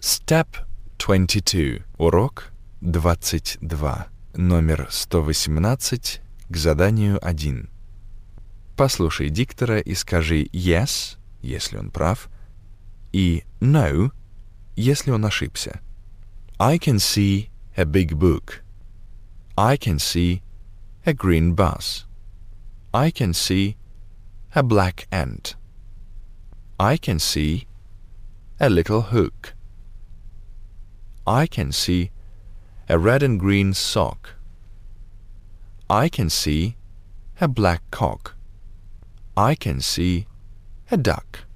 Step 22. Урок 22. Номер 118 к заданию 1. Послушай диктора и скажи yes, если он прав, и no, если он ошибся. I can see a big book. I can see a green bus. I can see a black ant. I can see a little hook. I can see a red and green sock. I can see a black cock. I can see a duck.